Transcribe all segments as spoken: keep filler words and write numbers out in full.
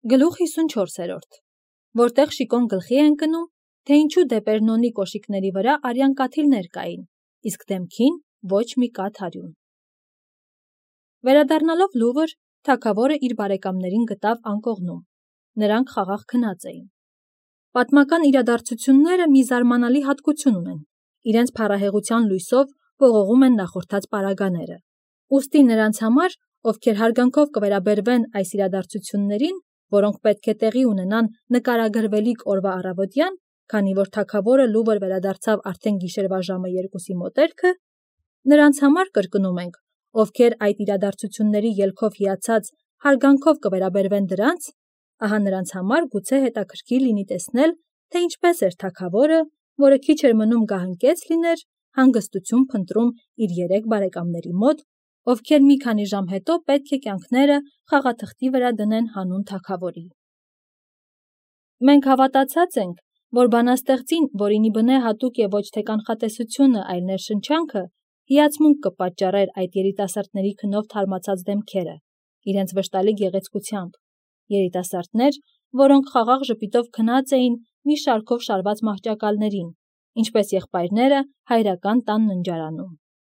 Գլուխ հիսունչորսերորդ, որտեղ Շիկոն գլխի է ընկնում, թե ինչու Դեպերնոնի կոշիկների վրա արյան կաթիլներ կային, իսկ դեմքին ոչ մի կաթ արյուն։ Վերադառնալով Լուվր, թագավորը իր բարեկամներին գտավ անկողնում, նրանք խաղաղ քնած էին։ Պատմական իրադարձությունները մի զարմանալի հատկություն ունեն, իրենց փառահեղության լույսով ողողում են նախորդած պարագաները, ուստի նրանց համար, ովքեր հարգանքով կվերաբերվեն այս իրադարձություններին, որոնք պետք է տեղի ունենան նկարագրվելիք օրվա առավոտյան, քանի որ թագավորը Լուվր վերադարձավ արդեն գիշերվա ժամը երկուսի մոտերքը, նրանց համար կրկնում ենք, ովքեր այդ իրադարձությունների ելքով հիացած հարգանքով կվերաբերվեն դրանց, ահա նրանց համար գուցե հետաքրքիր լինի տեսնել, թե ինչպես էր թագավորը, որը քիչ էր մնում գահընկեց լիներ, հանգստություն փնտրում իր երեք բարեկամների մոտ, ովքեր մի քանի ժամ հետո պետք է կյանքները խաղաթղթի վրա դնեն հանուն թագավորի։ Մենք հավատացած ենք, որ բանաստեղծին, որինի բնե հատուկ է ոչ թե կանխատեսությունը, այլ ներշնչանքը, հիացմունք կպատճառեր այդ երիտասարդների քնով թարմացած դեմքերը, իրենց վշտալի գեղեցկությամբ, երիտասարդներ, որոնք խաղաղ ժպիտով քնած էին մի շարքով շարված մահճակալներին, ինչպես եղբայրները հայրական տան ննջարանում։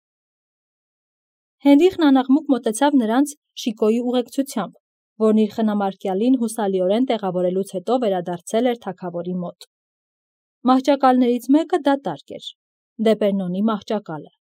Հենրիխն անաղմուկ մոտեցավ նրանց Շիկոյի ուղեկցությամբ, որն իր խնամարկյալին հուսալիորեն տեղավորելուց հետո վերադարձել էր թագավորի մոտ։ Մահճակալներից մեկը դատարկ էր, Դեպերնոնի մահճակալը։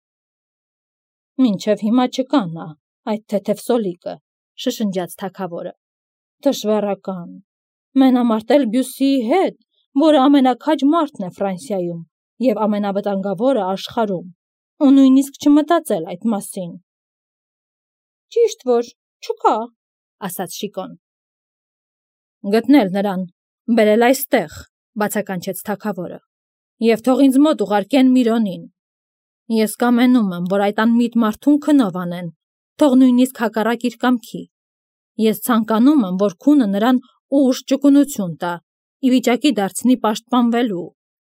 Մինչև հիմա չկա նա, այդ թեթև սոլիկը, շշնջաց թագավորը։ Դժվարական, մենամարտել Բյուսիի հետ, որը ամենաքաջ մարդն է Ֆրանսիայում և ամենավտանգավորը աշխարհում, ու նույնիսկ չմտածել այդ մասին։ Ճիշտ որ, չկա, ասաց Շիկոն։ Գտնել նրան, բերել այստեղ, բացականչեց թագավորը, և թող ինձ մոտ ուղարկեն Միրոնին։ Ես կամենում եմ, որ այդ անմիտ մարդուն քնով անեն, թող նույնիսկ հակառակ իր կամքի։ Ես ցանկանում եմ, որ քունը նրան ուժ ճկունություն տա, ի վիճակի դարձնի պաշտպանվելու։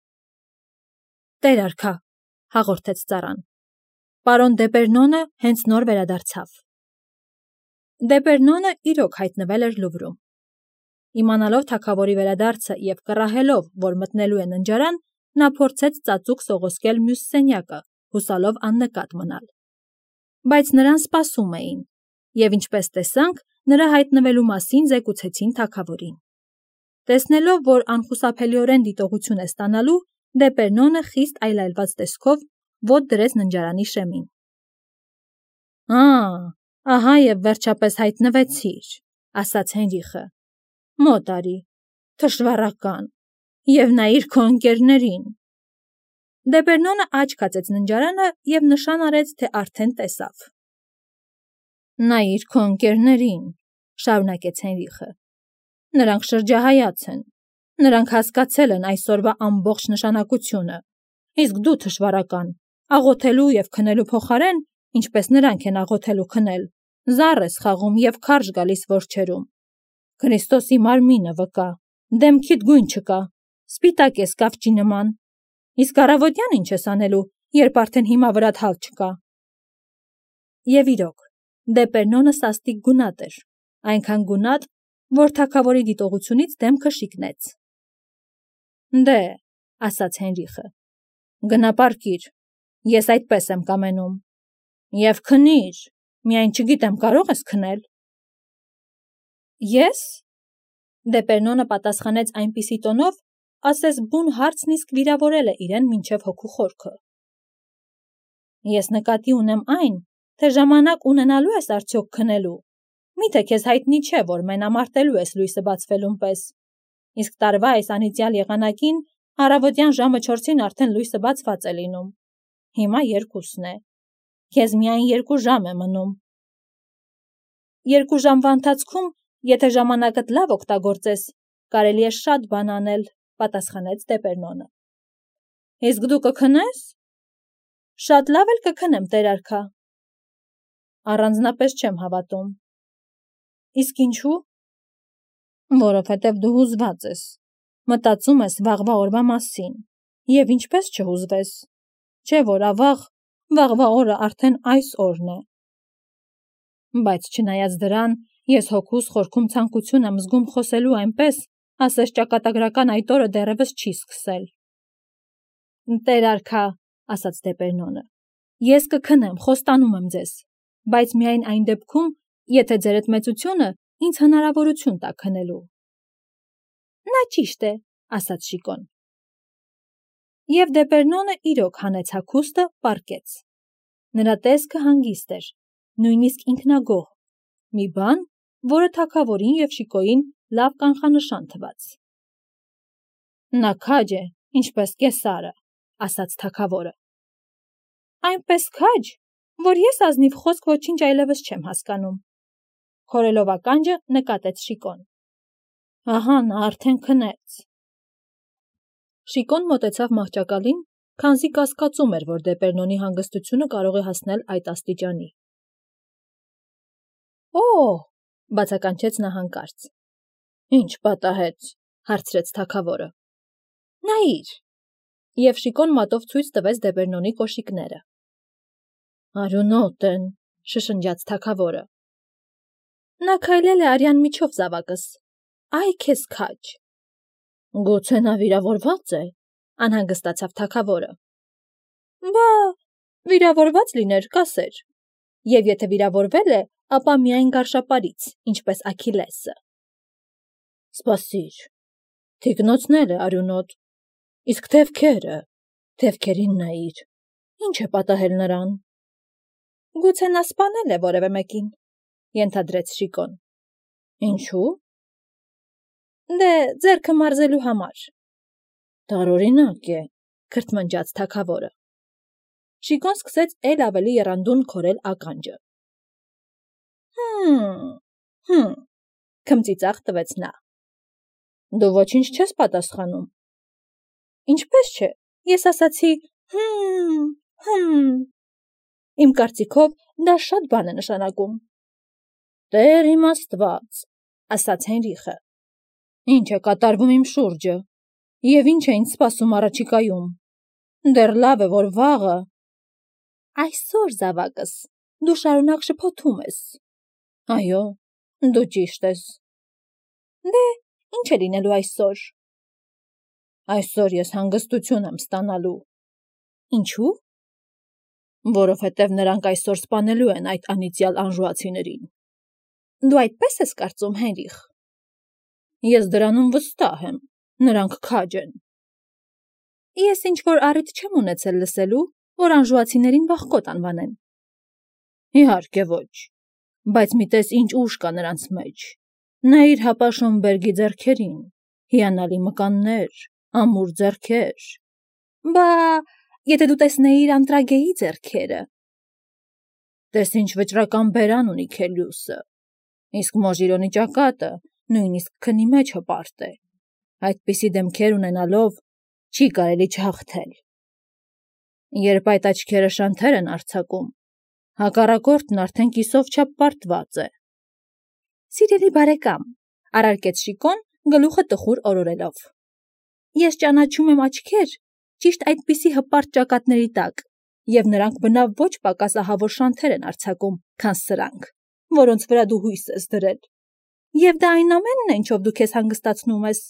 Տեր արքա, հաղորդեց ծառան։ Պարոն Դեպերնոնը հենց նոր վերադարձավ։ Դեպերնոնը իրոք հայտնվել էր Լուվրում։ Իմանալով թագավորի վերադարձը և կռահելով, որ մտնելու է ննջարան, նա փորձեց ծածուկ սողոսկել մյուս սենյակը, հուսալով աննկատ մնալ։ Բայց նրան սպասում էին, և ինչպես տեսանք, նրա հայտնվելու մասին զեկուցեցին թագավորին։ Տեսնելով, որ անխուսափելիորեն դիտողություն է ստանալու, Դեպերնոնը խիստ այլայլված տեսքով ոտ դրեց ննջարանի շեմին։ Ա, ահա և վերջապես հայտնվեցիր, ասաց Հենրիխը։ Մոտ արի, թշվառական, և նայիր քո ընկերներին։ Դեպերնոնը աչք հացեց ննջարանը և նշան արեց, թե արդեն տեսավ։ Նայիր քո ընկերներին, շարունակեց Հենրիխը։ Նրանք շրջահայաց են, նրանք հասկացել են այսօրվա ամբողջ նշանակությունը, իսկ դու թշվառական, աղոթելու և քնելու փոխարեն, ինչպես նրանք են աղոթել ու քնել, զառ ես խաղում և քարշ գալիս որջերում։ Քրիստոսի մարմինը վկա, դեմքիդ գույն չկա, սպիտակ ես կավճի նման, իսկ առավոտյան ինչ ես անելու, երբ արդեն հիմա վրատ հալ չկա։ Եվ իրոք, Դեպերնոնը սաստիկ գունատ էր, այնքան գունատ, որ թագավորի դիտողությունից դեմքը շիկնեց։ Դե, ասաց Հենրիխը, գնա պառկիր, ես այդպես եմ կամենում, և քնիր, միայն չգիտեմ կարող ես քնել։ Ես։ Դեպերնոնը պատասխանեց այնպիսի տոնով, ասես բուն հարցն իսկ վիրավորել է իրեն մինչև հոգու խորքը։ Ես նկատի ունեմ այն, թե ժամանակ ունենալու ես արդյոք քնելու, միթե քեզ հայտնի չէ, որ մենամարտելու ես լույսը բացվելուն պես, իսկ տարվա այս անիծյալ եղանակին առավոտյան ժամը չորսին արդեն լույսը բացված է լինում, հիմա երկուսն է, քեզ միայն երկու ժամ է մնում։ Երկու ժամվա ընթացքում, եթե ժամանակդ լավ օգտագործես, կարելի է շատ բան անել, պատասխանեց Դեպերնոնը։ Իսկ դու կքնես։ Շատ լավ էլ կքնեմ, տեր արքա։ Առանձնապես չեմ հավատում։ Իսկ ինչու։ Որովհետև դու հուզված ես, մտածում ես վաղվա օրվա մասին, և ինչպես չհուզվես, չէ որ ավաղ, վաղվա օրը արդեն այս օրն է։ Բայց չնայած դրան, Ես հոգուս խորքում ցանկություն եմ զգում խոսելու այնպես, ասես ճակատագրական այդ օրը դեռևս չի սկսել։ Տեր արքա, ասաց Դեպերնոնը, ես կքնեմ, խոստանում եմ ձեզ, բայց միայն այն դեպքում, եթե ձեր այդ մեծությունը ինձ հնարավորություն տա քնելու։ Նա ճիշտ է, ասաց Շիկոն։ Եվ Դեպերնոնը իրոք հանեց հագուստը, պառկեց։ Նրա տեսքը հանգիստ էր, նույնիսկ ինքնագոհ, մի բան, որը թագավորին և Շիկոյին լավ կանխանշան թվաց։ Նա քաջ է, ինչպես կեսարը, ասաց թագավորը։ Այնպես քաջ, որ ես ազնիվ խոսք ոչինչ այլևս չեմ հասկանում, խորելով ականջը նկատեց Շիկոն։ Ահա նա արդեն քնեց։ Շիկոն մոտեցավ մահճակալին, քանզի կասկածում էր, որ Դեպերնոնի հանգստությունը կարող է հասնել այդ աստիճանի։ Օ, բացականչեց նա հանկարծ։ Ինչ պատահեց, հարցրեց թագավորը։ Նայիր։ Եվ Շիկոն մատով ցույց տվեց Դեպերնոնի կոշիկները։ Արյունոտ են, շշնջաց թագավորը։ Նա քայլել է արյան միջով զավակս։ Այ քեզ քաջ։ Գուցե նա վիրավորված է, անհանգստացավ թագավորը։ Բա, վիրավորված լիներ, կասեր։ Եվ եթե վիրավորվել է, ապա միայն գարշապարից, ինչպես Աքիլեսը։ Սպասիր, թիկնոցն էլ է արյունոտ, իսկ թևքերը, թևքերին նայիր, ինչ է պատահել նրան։ Գուցե նա սպանել է որևէ մեկին, ենթադրեց Շիկոն։ Ինչու։ Դե, ձեռքը մարզելու համար։ Տարօրինակ է, քրթմնջաց թագավորը։ Շիկոն սկսեց էլ ավելի եռանդուն քորել ականջը։ Հմ, հմ, քմծիծաղ տվեց նա։ Դու ոչինչ չես պատասխանում։ Ինչպես չէ, ես ասացի հմ, հմ։ Իմ կարծիքով դա շատ բան է նշանակում։ Տեր իմ Աստված, ասաց Հենրիխը։ Ինչ է կատարվում իմ շուրջը, և ինչ է ինձ սպասում առաջիկայում։ Դեռ լավ է, որ վաղը։ Այսօր, զավակս, դու շարունակ շփոթում ես։ Այո, դու ճիշտ ես։ Դե, ինչ է լինելու այսօր։ Այսօր ես հանգստություն եմ ստանալու։ Ինչու։ Որովհետև նրանք այսօր սպանելու են այդ անիծյալ անժուացիներին։ Դու այդպես ես կարծում, Հենրիխ։ Ես դրանում վստահ եմ, նրանք քաջ են։ Ես ինչ-որ առիթ չեմ ունեցել լսելու, որ անժուացիներին վախկոտ անվանեն։ Իհարկե ոչ, բայց մի տես ինչ ուժ կա նրանց մեջ։ Նայիր հապա Շոնբերգի ձեռքերին, հիանալի մկաններ, ամուր ձեռքեր։ Բա, եթե դու տեսնեիր Անտրագեի ձեռքերը։ Տես ինչ վճռական բերան ունի Քելիուսը, իսկ Մոժիրոնի ճակատը նույնիսկ քնի մեջ հպարտ է, այդպիսի դեմքեր ունենալով չի կարելի չհաղթել։ Երբ այդ աչքերը շանթեր են արձակում, հակառակորդն արդեն կիսով չափ պարտված է։ Սիրելի բարեկամ, առարկեց Շիկոն, գլուխը տխուր օրորելով։ Ես ճանաչում եմ աչքեր, ճիշտ այդպիսի հպարտ ճակատների տակ, և նրանք բնավ ոչ պակաս ահավոր շանթեր են արձակում, քան սրանք, որոնց վրա դու հույս ես դրել։ Եվ դա այն ամենն է, ինչով դու քեզ հանգստացնում ես։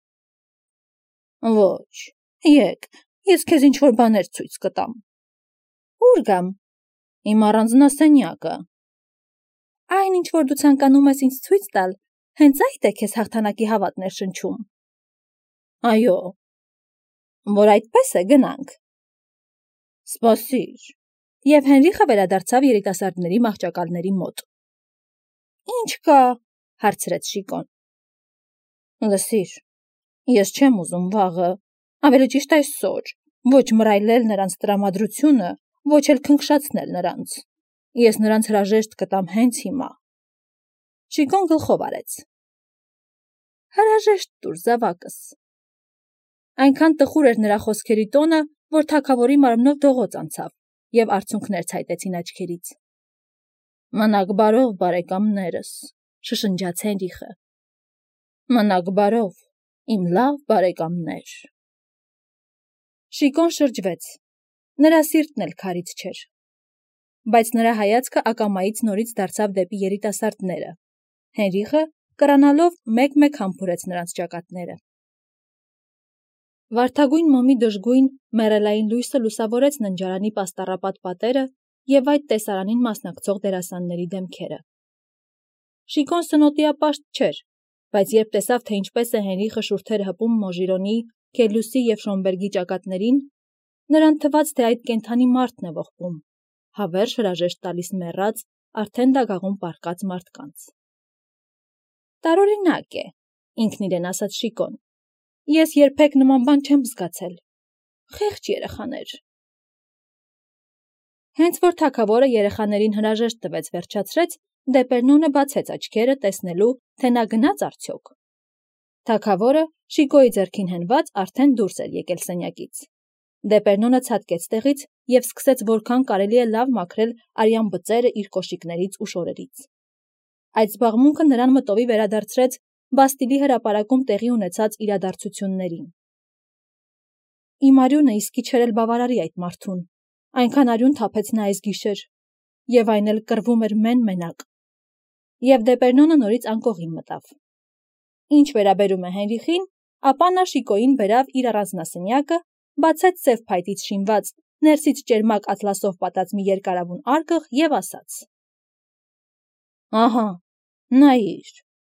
Ոչ, եկ, ես քեզ ինչ-որ բաներ ցույց կտամ։ Ուր գամ։ Իմ առանձնասենյակը։ Այն, ինչ որ դու ցանկանում ես ինձ ցույց տալ, հենց այդ է քեզ հաղթանակի հավատն ներշնչում։ Այո։ Որ այդպես է, գնանք։ Սպասիր։ Եվ Հենրիխը վերադարձավ երիտասարդների մահճակալների մոտ։ Ինչ կա, հարցրեց Շիկոն։ Լսիր, ես չեմ ուզում վաղը, ավելի ճիշտ այսօր, ոչ մռայլել նրանց տրամադրությունը, ոչ էլ քնքշացնել նրանց։ Ես նրանց հրաժեշտ կտամ հենց հիմա։ Շիկոն գլխով արեց։ Հրաժեշտ տուր, զավակս։ Այնքան տխուր էր նրա խոսքերի տոնը, որ թագավորի մարմնով դողոց անցավ, և արցունքներ ցայտեցին աչքերից։ Մնաք բարով, բարեկամներս, շշնջաց Հենրիխը։ Մնաք բարով, իմ լավ բարեկամներ։ Շիկոն շրջվեց։ Նրա սիրտն էլ քարից չէր։ Բայց նրա հայացքը ակամայից նորից դարձավ դեպի երիտասարդները, Հենրիխը կրանալով մեկ-մեկ համբուրեց նրանց ճակատները։ Վարդագույն մոմի դժգույն մեռելային լույսը լուսավորեց ննջարանի պաստառապատ պատերը և այդ տեսարանին մասնակցող դերասանների դեմքերը։ Շիկոն սնոտիապաշտ չէր, բայց երբ տեսավ, թե ինչպես է Հենրիխը շուրթերը հպում Մոժիրոնի, Քելյուսի և Շոմբերգի ճակատներին, նրան թվաց, թե այդ կենդանի մարդն է ողբում, հավերժ հրաժեշտ տալիս մեռած, արդեն դագաղում պառկած մարդկանց։ Տարօրինակ է, ինքն իրեն ասաց Շիկոն, ես երբեք նման բան չեմ զգացել, խեղճ երեխաներ։ Հենց որ թագավորը երեխաներին հրաժեշտ տվեց վերջացրեց, Դեպերնոնը բացեց աչքերը տեսնելու, թե նա գնաց արդյոք։ Թագավորը, Շիկոյի ձեռքին հենված, արդեն դուրս էր եկել սենյակից։ Դեպերնոնը ցատկեց տեղից և սկսեց որքան կարելի է լավ մաքրել արյան բծերը իր կոշիկներից ու շորերից։ Այդ զբաղմունքը նրան մտովի վերադարձրեց Բաստիլի հրապարակում տեղի ունեցած իրադարձություններին։ Իմ արյունը իսկի չէր էլ բավարարի այդ մարդուն, այնքան արյուն թափեց նա այս գիշեր, և այն էլ կռվում էր մեն-մենակ։ Եվ Դեպերնոնը նորից անկողին մտավ։ Ինչ վերաբերում է Հենրիխին, ապա նա Շիկոյին բերավ իր առանձնասենյակը, բացեց սև փայտից շինված, ներսից ճերմակ ատլասով պատած մի երկարավուն արկղ և ասաց. «Ահա, նայիր»։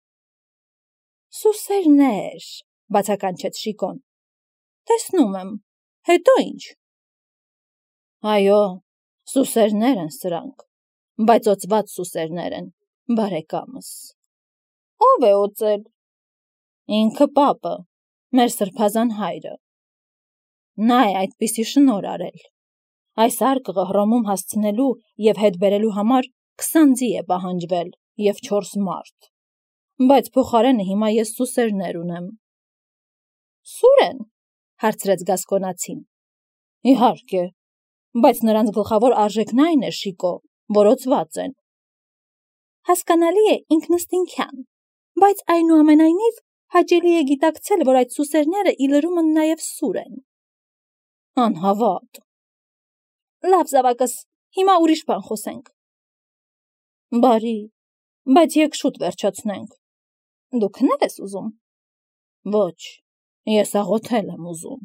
«Սուսերներ», բացականչեց Շիկոն։ «Տեսնում եմ, հետո ինչ»։ «Այո, սուսերներ են սրանք, բայց օծված սուսերներ են, բարեկամս»։ «Ո՞վ է օծել»։ «Ինքը պապը, մեր սրբազան հայրը։ Նա է այդպիսի շնորհ արել։ Այս արկղը Հռոմում հասցնելու և հետ բերելու համար քսան ձի է պահանջվել և չորս մարդ, բայց փոխարենը հիմա ես սուսերներ ունեմ»։ «Սուր են», հարցրեց Գասկոնացին։ «Իհարկե, բայց նրանց գլխավոր արժեքն այն է, Շիկո, որ օծված են»։ «Հասկանալի է ինքնըստինքյան, բայց այնուամենայնիվ հաճելի է գիտակցել, որ այդ սուսերները ի լրումն նաև սուր են»։ «Անհավատ»։ «Լավ, զավակս, հիմա ուրիշ բան խոսենք»։ «Բարի, բայց եկ շուտ վերջացնենք»։ «Դու քնել ես ուզում»։ «Ոչ, ես աղոթել եմ ուզում»։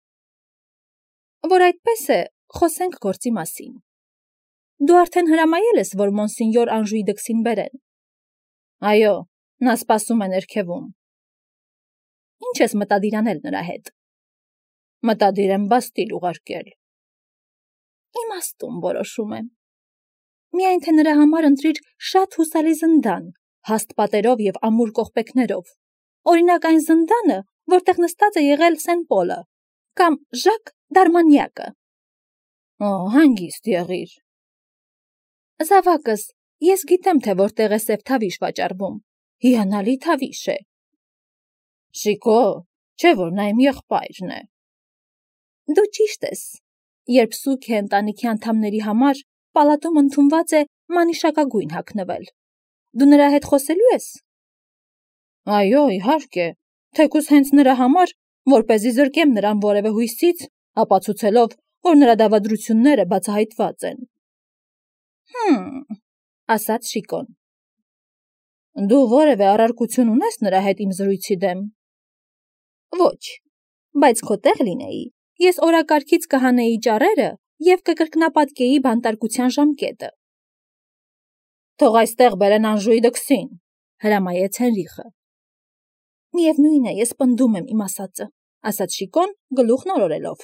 «Որ այդպես է, խոսենք գործի մասին։ Դու արդեն հրամայել ես, որ Մոնսինյոր Անժուի դքսին բերեն»։ «Այո, նա սպասում է ներքևում»։ «Ինչ ես մտադիր անել նրա հետ»։ «Մտադիր եմ Բաստիլ ուղարկել»։ «Իմաստուն որոշում է։ Միայն թե նրա համար ընտրիր շատ հուսալի զնդան, հաստ պատերով և ամուր կողպեքներով, օրինակ այն զնդանը, որտեղ նստած է եղել Սեն Պոլը կամ Ժակ Դարմանյակը»։ «Օ, հանգիստ եղիր»։ «Զավակս, ես գիտեմ, թե որտեղ է սև թավիշ վաճառվում, հիանալի թավիշ է»։ «Շիկո, չէ՞ որ նա իմ եղբայրն է»։ «Դու ճիշտ ես, երբ սուգ է ընտանիքի անդամների համար, պալատում ընդունված է մանիշակագույն հագնվել։ Դու նրա հետ խոսելո՞ւ ես»։ «Այո, իհարկե, թեկուզ հենց նրա համար, որպեսզի զրկեմ նրան որևէ հույսից, ապացուցելով, որ նրա դավադրությունները բացահայտված են»։ «Հմ», ասաց Շիկոն։ «Դու որևէ առարկություն ունես նրա հետ իմ զրույցի դեմ»։ «Ոչ, բայց քո տեղ լինեի, ես օրակարգից կհանեի ճառերը և կկրկնապատկեի բանտարկության ժամկետը»։ «Թող այստեղ բերեն Անժուի դքսին», հրամայեց Հենրիխը։ «Միևնույն է, ես պնդում եմ իմ ասածը», ասաց Շիկոն, գլուխն օրորելով։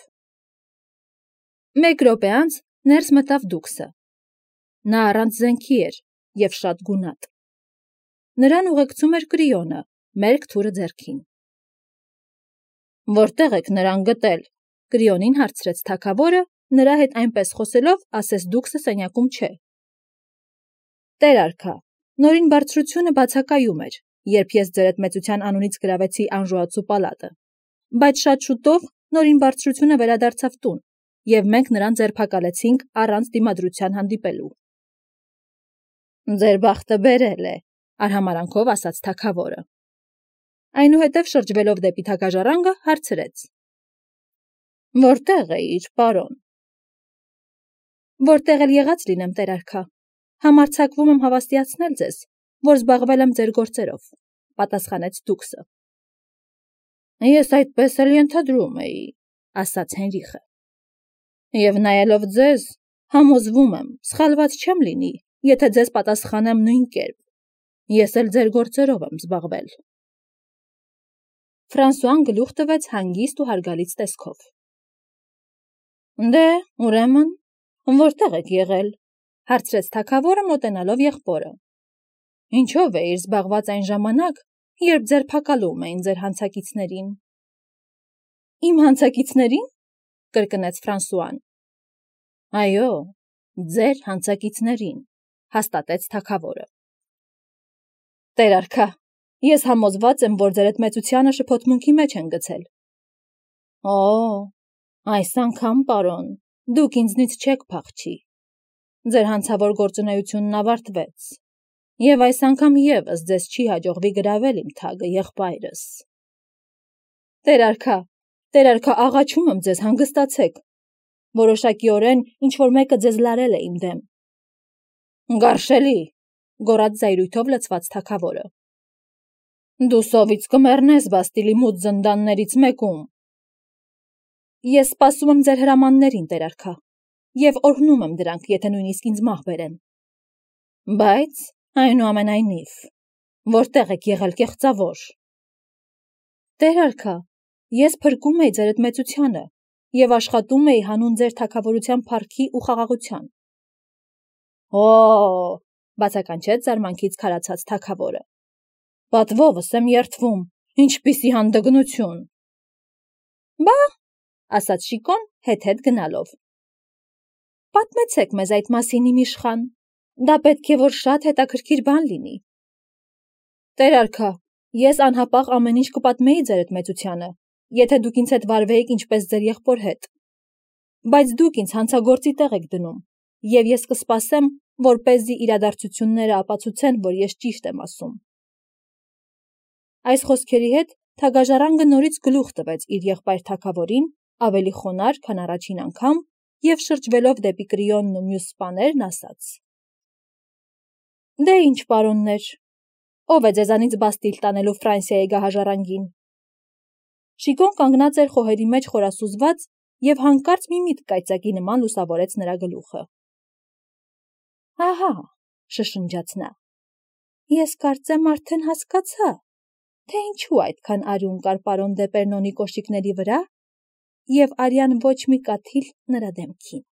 Մեկ րոպե անց ներս մտավ դուքսը։ Նա առանց զենքի էր և շատ գունատ։ Նրան ուղեկցում էր Կրիոնը, մերկ թուրը ձեռքին։ «Որտե՞ղ եք նրան գտել», Կրիոնին հարցրեց թագավորը, նրա հետ այնպես խոսելով, ասես դուքսը սենյակում չէ։ «Տեր արքա, նորին բարձրությունը բացակայում էր, երբ ես ձեր հետ մեծության անունից գրավեցի Անժուացու պալատը, բայց շատ շուտով նորին բարձրությունը վերադարձավ տուն, և մենք նրան ձերբակալեցինք առանց դիմադրության հանդիպելու»։ «Ձեր բախտը բերել է», արհամարանքով ասաց թագավորը։ Այնուհետև շրջվելով դեպի թագաժառանգը հարցրեց. «Որտե՞ղ էիր, պարոն»։ «Որտեղ էլ եղած լինեմ, տեր արքա, համարձակվում եմ հավաստիացնել ձեզ, որ զբաղվել եմ ձեր գործերով, պատասխանեց դուքսը։ Ես այդպես էլ ենթադրում էի, ասաց Հենրիխը։ Եվ նայելով ձեզ, համոզվում եմ, սխալված չեմ լինի, եթե ձեզ պատասխանեմ նույն կերպ։ Ես էլ ձեր գործերով եմ զբաղվել։ Ֆրանսուան գլուխ տվեց հանգիստ ու հարգալից տեսքով։ Դե, ուրեմն, որտեղ եք եղել, հարցրեց թագավորը մոտենալով եղբորը։ Ինչով էիր զբաղված այն ժամանակ, երբ ձերբակալում էին ձեր հանցակիցներին։ Իմ հանցակիցների՞ն, կրկնեց Ֆրանսուան։ Այո, ձեր հանցակիցներին, հաստատեց թագավորը։ Տեր արքա, ես համոզված եմ, որ ձեր այդ մեծությանը շփոթմունքի մեջ են գցել։ Օ, այս անգամ, պարոն, դուք ինձնից չեք փախչի։ Ձեր հանցավոր գործունեությունն ավարտվեց, եւ այս անգամ եւս ձեզ չի հաջողվի գրավել իմ թագը եղբայրս։ Տեր արքա, Տեր արքա, աղաչում եմ ձեզ, հանգստացեք։ Որոշակիորեն ինչ-որ մեկը ձեզ լարել է իմ դեմ։ Գարշելի, գոռաց զայրույթով լցված թագավորը։ Դու սովից կմեռնես Բաստիլի մութ զնդաններից մեկում։ Ես սպասում եմ ձեր հրամաններին, Տեր արքա, եւ օրհնում եմ դրանք, եթե նույնիսկ ինձ մահ բերեն։ Բայց, այնուամենայնիվ, որտեղ եք եղել կեղծավոր։ Տեր արքա, ես փրկում էի ձեր այդ մեծությանը եւ աշխատում էի հանուն ձեր թագավորության փառքի ու խաղաղության։ Օ, բացականչեց զարմանքից քարացած թագավորը։ Պատվովս եմ երդվում, ինչպիսի հանդգնություն։ Բա, ասաց Շիկոն հետ-հետ գնալով։ Պատմեցեք մեզ այդ մասին, իմ իշխան, դա պետք է որ շատ հետաքրքիր բան լինի։ Տեր արքա, ես անհապաղ ամեն ինչ կպատմեի ձեր այդ մեծությանը, եթե դուք ինձ հետ վարվեիք ինչպես ձեր եղբոր հետ։ Բայց դուք ինձ հանցագործի տեղ եք դնում, եւ ես կսպասեմ, որպեսզի իրադարձությունները ապացուցեն, որ ես ճիշտ եմ ասում։ Այս խոսքերի հետ թագաժառանգը նորից գլուխ տվեց իր եղբայր թագավորին, ավելի խոնարհ, քան առաջին անգամ, եւ շրջվելով դեպի Կրիոնն ու մյուս սպաներն ասաց. Դե ինչ, պարոններ, ով է ձեզանից Բաստիլ տանելու Ֆրանսիայի գահաժառանգին։ Շիկոն կանգնած էր խոհերի մեջ խորասուզված եւ հանկարծ մի միտք կայծակի նման լուսավորեց նրա գլուխը։ Ահա, շշնջաց նա։ Ես կարծեմ արդեն հասկացա, թե ինչու այդքան արյուն կար պարոն Դեպերնոնի կոշիկների վրա եւ արյան ոչ մի կաթիլ նրա դեմքին։